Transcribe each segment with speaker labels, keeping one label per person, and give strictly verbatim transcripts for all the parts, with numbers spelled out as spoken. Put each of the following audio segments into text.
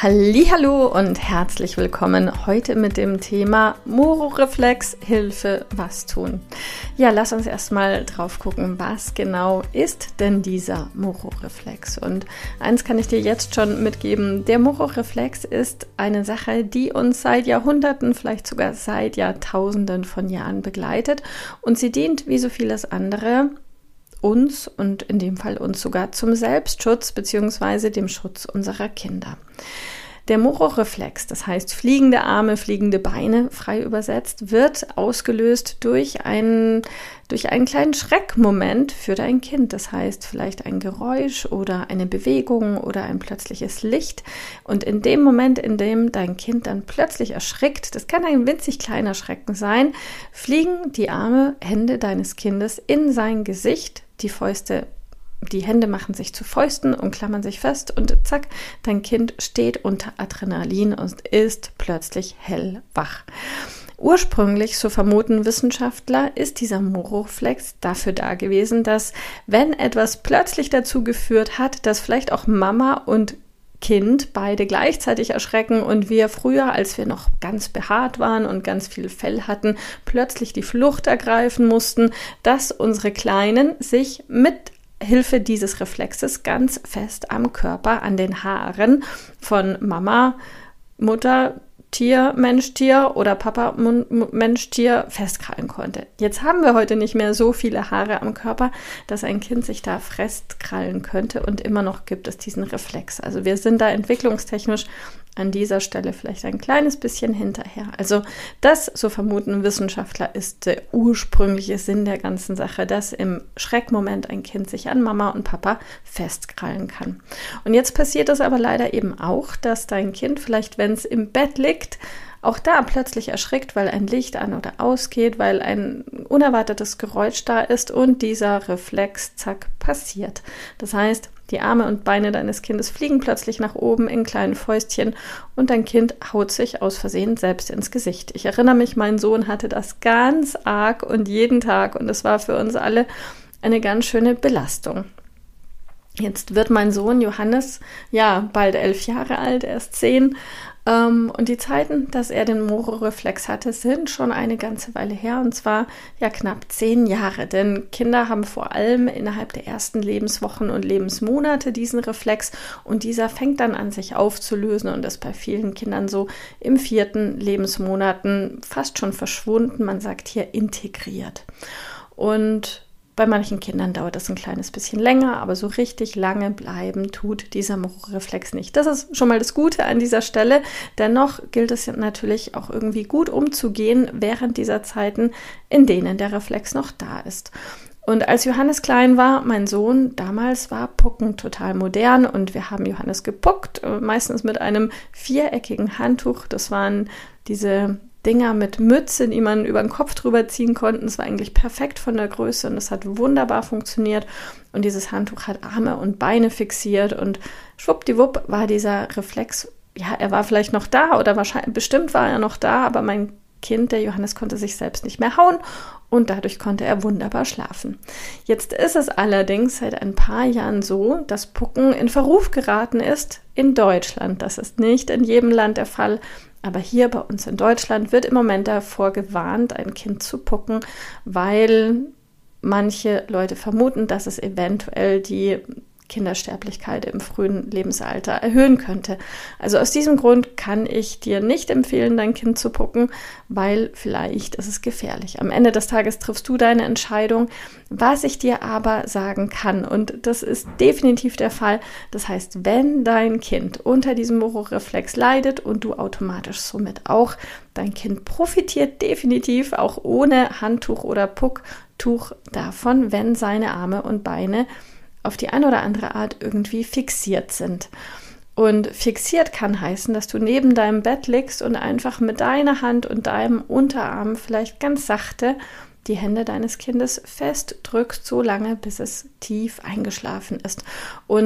Speaker 1: Hallihallo und herzlich willkommen heute mit dem Thema Moro-Reflex, Hilfe, was tun? Ja, lass uns erstmal drauf gucken, was genau ist denn dieser Moro-Reflex? Und eins kann ich dir jetzt schon mitgeben, der Moro-Reflex ist eine Sache, die uns seit Jahrhunderten, vielleicht sogar seit Jahrtausenden von Jahren begleitet und sie dient, wie so vieles andere, uns und in dem Fall uns sogar zum Selbstschutz bzw. dem Schutz unserer Kinder. Der Moro-Reflex, das heißt fliegende Arme, fliegende Beine, frei übersetzt, wird ausgelöst durch einen, durch einen kleinen Schreckmoment für dein Kind. Das heißt vielleicht ein Geräusch oder eine Bewegung oder ein plötzliches Licht. Und in dem Moment, in dem dein Kind dann plötzlich erschrickt, das kann ein winzig kleiner Schrecken sein, fliegen die Arme, Hände deines Kindes in sein Gesicht, die Fäuste Die Hände machen sich zu Fäusten und klammern sich fest und zack, dein Kind steht unter Adrenalin und ist plötzlich hellwach. Ursprünglich, so vermuten Wissenschaftler, ist dieser Moro-Reflex dafür da gewesen, dass wenn etwas plötzlich dazu geführt hat, dass vielleicht auch Mama und Kind beide gleichzeitig erschrecken und wir früher, als wir noch ganz behaart waren und ganz viel Fell hatten, plötzlich die Flucht ergreifen mussten, dass unsere Kleinen sich mit Hilfe dieses Reflexes ganz fest am Körper, an den Haaren von Mama, Mutter, Tier, Mensch, Tier oder Papa, Mensch, Tier festkrallen konnte. Jetzt haben wir heute nicht mehr so viele Haare am Körper, dass ein Kind sich da festkrallen könnte und immer noch gibt es diesen Reflex. Also wir sind da entwicklungstechnisch an dieser Stelle vielleicht ein kleines bisschen hinterher. Also das, so vermuten Wissenschaftler, ist der ursprüngliche Sinn der ganzen Sache, dass im Schreckmoment ein Kind sich an Mama und Papa festkrallen kann. Und jetzt passiert es aber leider eben auch, dass dein Kind vielleicht, wenn es im Bett liegt, auch da plötzlich erschrickt, weil ein Licht an- oder ausgeht, weil ein unerwartetes Geräusch da ist und dieser Reflex, zack, passiert. Das heißt, die Arme und Beine deines Kindes fliegen plötzlich nach oben in kleinen Fäustchen und dein Kind haut sich aus Versehen selbst ins Gesicht. Ich erinnere mich, mein Sohn hatte das ganz arg und jeden Tag und es war für uns alle eine ganz schöne Belastung. Jetzt wird mein Sohn Johannes, ja, bald elf Jahre alt, er ist zehn. Ähm, und die Zeiten, dass er den Moro-Reflex hatte, sind schon eine ganze Weile her. Und zwar ja knapp zehn Jahre. Denn Kinder haben vor allem innerhalb der ersten Lebenswochen und Lebensmonate diesen Reflex. Und dieser fängt dann an, sich aufzulösen und ist bei vielen Kindern so im vierten Lebensmonaten fast schon verschwunden. Man sagt hier integriert. Und bei manchen Kindern dauert das ein kleines bisschen länger, aber so richtig lange bleiben tut dieser Moro-Reflex nicht. Das ist schon mal das Gute an dieser Stelle. Dennoch gilt es natürlich auch irgendwie gut umzugehen während dieser Zeiten, in denen der Reflex noch da ist. Und als Johannes klein war, mein Sohn, damals war Pucken total modern und wir haben Johannes gepuckt, meistens mit einem viereckigen Handtuch. Das waren diese Dinger mit Mütze, die man über den Kopf drüber ziehen konnte. Es war eigentlich perfekt von der Größe und es hat wunderbar funktioniert. Und dieses Handtuch hat Arme und Beine fixiert und schwuppdiwupp war dieser Reflex, ja, er war vielleicht noch da oder wahrscheinlich, bestimmt war er noch da, aber mein Kind, der Johannes, konnte sich selbst nicht mehr hauen und dadurch konnte er wunderbar schlafen. Jetzt ist es allerdings seit ein paar Jahren so, dass Pucken in Verruf geraten ist in Deutschland. Das ist nicht in jedem Land der Fall. Aber hier bei uns in Deutschland wird im Moment davor gewarnt, ein Kind zu pucken, weil manche Leute vermuten, dass es eventuell die Kindersterblichkeit im frühen Lebensalter erhöhen könnte. Also aus diesem Grund kann ich dir nicht empfehlen, dein Kind zu pucken, weil vielleicht ist es gefährlich. Am Ende des Tages triffst du deine Entscheidung. Was ich dir aber sagen kann, und das ist definitiv der Fall, das heißt, wenn dein Kind unter diesem Moro-Reflex leidet und du automatisch somit auch, dein Kind profitiert definitiv auch ohne Handtuch oder Pucktuch davon, wenn seine Arme und Beine auf die eine oder andere Art irgendwie fixiert sind. Und fixiert kann heißen, dass du neben deinem Bett liegst und einfach mit deiner Hand und deinem Unterarm vielleicht ganz sachte die Hände deines Kindes fest drückst, so lange, bis es tief eingeschlafen ist. Und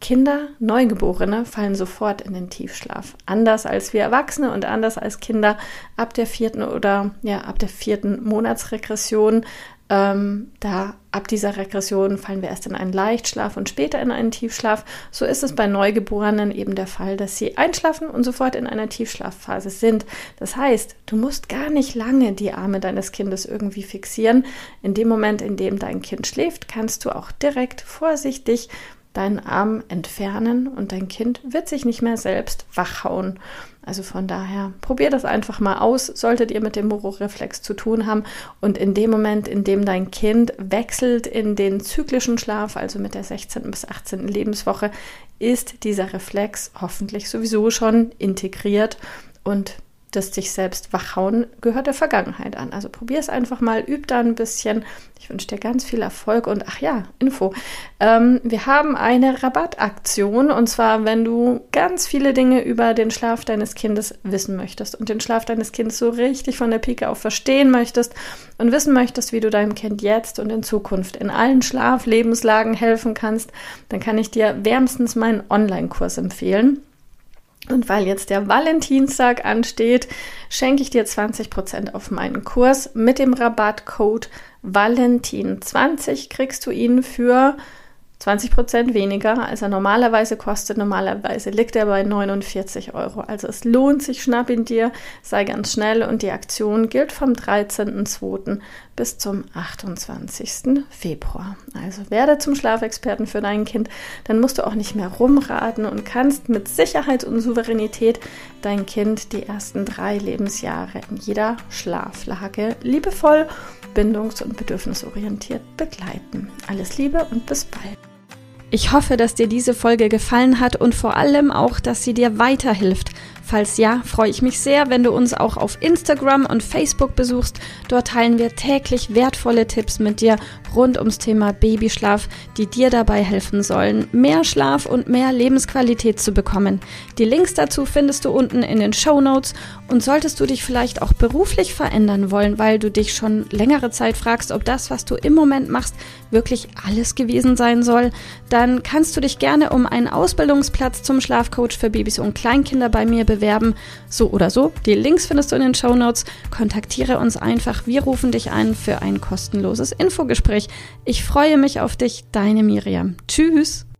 Speaker 1: Kinder, Neugeborene, fallen sofort in den Tiefschlaf. Anders als wir Erwachsene und anders als Kinder ab der vierten oder ja ab der vierten Monatsregression. Ähm, da ab dieser Regression fallen wir erst in einen Leichtschlaf und später in einen Tiefschlaf. So ist es bei Neugeborenen eben der Fall, dass sie einschlafen und sofort in einer Tiefschlafphase sind. Das heißt, du musst gar nicht lange die Arme deines Kindes irgendwie fixieren. In dem Moment, in dem dein Kind schläft, kannst du auch direkt vorsichtig deinen Arm entfernen und dein Kind wird sich nicht mehr selbst wachhauen. Also von daher, probier das einfach mal aus, solltet ihr mit dem Moro-Reflex zu tun haben. Und in dem Moment, in dem dein Kind wechselt in den zyklischen Schlaf, also mit der sechzehnten bis achtzehnten Lebenswoche, ist dieser Reflex hoffentlich sowieso schon integriert und das sich selbst wachhauen gehört der Vergangenheit an. Also probier es einfach mal, üb da ein bisschen. Ich wünsche dir ganz viel Erfolg und ach ja, Info. Ähm, wir haben eine Rabattaktion und zwar, wenn du ganz viele Dinge über den Schlaf deines Kindes wissen möchtest und den Schlaf deines Kindes so richtig von der Pike auf verstehen möchtest und wissen möchtest, wie du deinem Kind jetzt und in Zukunft in allen Schlaflebenslagen helfen kannst, dann kann ich dir wärmstens meinen Online-Kurs empfehlen. Und weil jetzt der Valentinstag ansteht, schenke ich dir zwanzig Prozent auf meinen Kurs. Mit dem Rabattcode Valentin zwanzig kriegst du ihn für zwanzig Prozent weniger, als er normalerweise kostet. Normalerweise liegt er bei neunundvierzig Euro. Also es lohnt sich, schnapp ihn dir, sei ganz schnell. Und die Aktion gilt vom dreizehnten zweiten bis zum achtundzwanzigsten Februar. Also werde zum Schlafexperten für dein Kind, dann musst du auch nicht mehr rumraten und kannst mit Sicherheit und Souveränität dein Kind die ersten drei Lebensjahre in jeder Schlaflage liebevoll, bindungs- und bedürfnisorientiert begleiten. Alles Liebe und bis bald.
Speaker 2: Ich hoffe, dass dir diese Folge gefallen hat und vor allem auch, dass sie dir weiterhilft. Falls ja, freue ich mich sehr, wenn du uns auch auf Instagram und Facebook besuchst. Dort teilen wir täglich wertvolle Tipps mit dir rund ums Thema Babyschlaf, die dir dabei helfen sollen, mehr Schlaf und mehr Lebensqualität zu bekommen. Die Links dazu findest du unten in den Shownotes. Und solltest du dich vielleicht auch beruflich verändern wollen, weil du dich schon längere Zeit fragst, ob das, was du im Moment machst, wirklich alles gewesen sein soll, dann kannst du dich gerne um einen Ausbildungsplatz zum Schlafcoach für Babys und Kleinkinder bei mir bewerben. So oder so, die Links findest du in den Shownotes. Kontaktiere uns einfach, wir rufen dich ein für ein kostenloses Infogespräch. Ich freue mich auf dich, deine Miriam. Tschüss!